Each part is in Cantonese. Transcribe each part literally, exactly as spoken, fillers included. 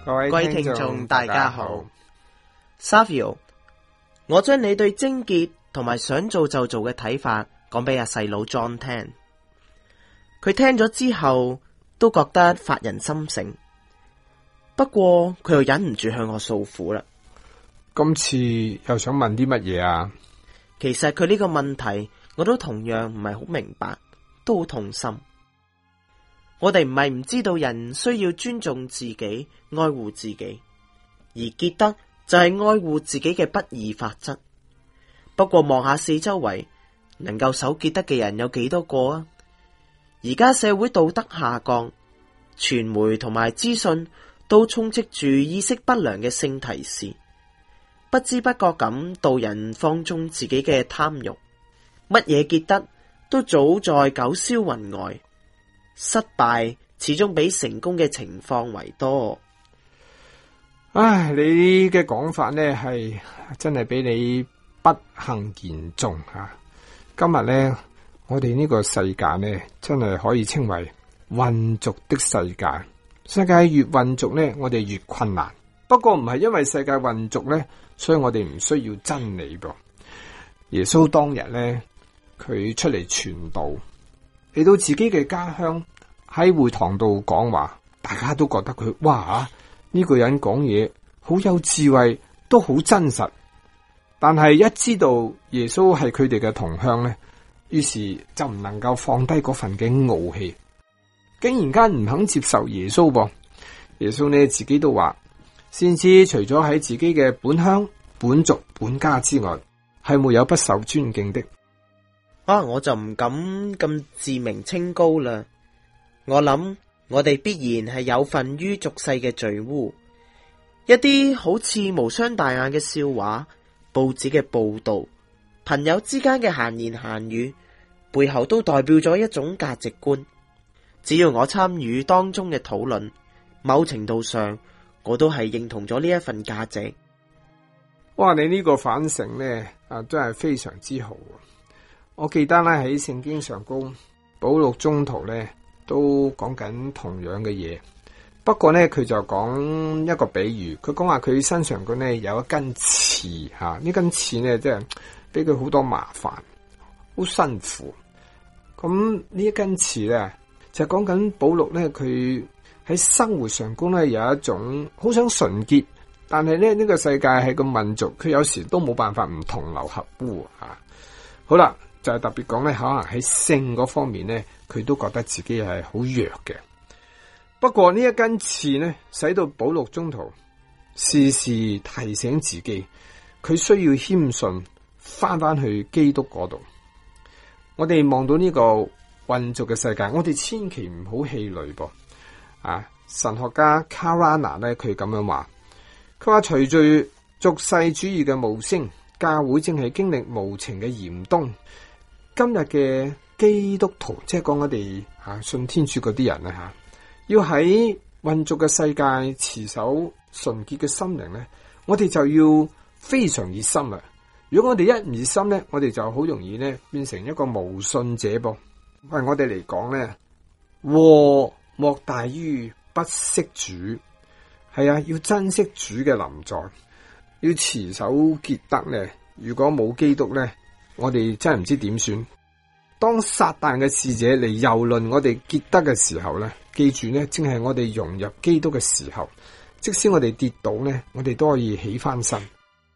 各位各位聽眾大家好。Savio， 我將你對貞潔同埋想做就做嘅睇法講俾阿細佬 John 聽，佢聽咗之後都覺得發人心醒，不過佢又忍唔住向我訴苦啦。 今次又想問啲乜嘢啊？ 其實佢呢個問題我都同樣唔係好明白，都好痛心。我哋唔係唔知道人需要尊重自己、愛護自己，而潔德就係愛護自己嘅不二法則。不過望下四周圍，能夠守潔德嘅人有幾多個啊？而家社會道德下降，傳媒同埋資訊都充斥住意識不良嘅性提示，不知不覺咁導人放縱自己嘅貪慾，乜嘢潔德都早在九霄雲外。失敗始終比成功嘅情況為多。 唉，你嘅講法呢係真係俾你不幸言中吓。今日呢，我哋呢個世界呢，真係可以稱為混濁的世界。世界越混濁呢，我哋越困難。不過唔係因為世界混濁呢，所以我哋唔需要真理噃。耶穌當日呢，佢出嚟傳道，嚟到自己嘅家鄉，喺會堂度講話，大家都覺得佢哇，呢個人講嘢好有智慧，都好真實。但係一知道耶穌係佢哋嘅同鄉呢，於是就唔能夠放低嗰份嘅傲氣，竟然間唔肯接受耶穌噃。耶穌呢自己都話，先知除咗喺自己嘅本鄉、本族、本家之外，係沒有不受尊敬的。 啊！我就唔敢咁自命清高啦。我諗我哋必然係有份於俗世嘅罪污，一啲好似無傷大雅嘅笑話、報紙嘅報道、朋友之間嘅閒言閒語，背後都代表咗一種價值觀。只要我參與當中嘅討論，某程度上我都係認同咗呢一份價值。 哇！你呢個反省呢，啊，真係非常之好。我記得咧喺聖經上高，保祿宗徒咧都講緊同樣嘅嘢，不過咧佢就講一個比喻，佢講話佢身上嗰咧有一根刺吓，呢根刺咧即係俾佢好多麻煩，好辛苦。咁呢一根刺咧就講緊保祿咧佢喺生活上高咧有一種好想純潔，但係咧呢個世界係咁混濁，佢有時都冇辦法唔同流合污吓。好啦。就係特別講咧，可能喺性嗰方面咧，佢都覺得自己係好弱嘅。不過呢一根刺呢，使到保祿宗徒時時提醒自己，佢需要謙遜，翻翻去基督嗰度。我哋望到呢個混濁嘅世界，我哋千祈唔好氣餒噃。啊，神學家卡拉納咧，佢咁樣話，佢話隨住俗世主義嘅冒升，教會正係經歷無情嘅嚴冬。今日嘅基督徒，即係講我哋吓信天主嗰啲人啊吓，要喺混濁嘅世界持守純潔嘅心靈咧，我哋就要非常熱心啦。如果我哋一唔熱心咧，我哋就好容易咧變成一個無信者噃。為我哋嚟講咧，禍莫大於不識主，係啊，要珍惜主嘅臨在，要持守潔德咧。如果冇基督咧，我哋真係唔知點算。當撒旦嘅使者嚟蹂躪我哋潔德嘅時候咧，記住咧，正係我哋融入基督嘅時候。即使我哋跌倒咧，我哋都可以起翻身。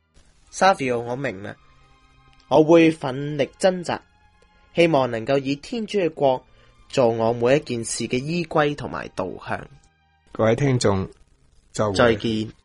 Savio， 我明啦，我會奮力掙扎，希望能夠以天主嘅國做我每一件事嘅依歸同埋導向。 各位聽眾，就再見。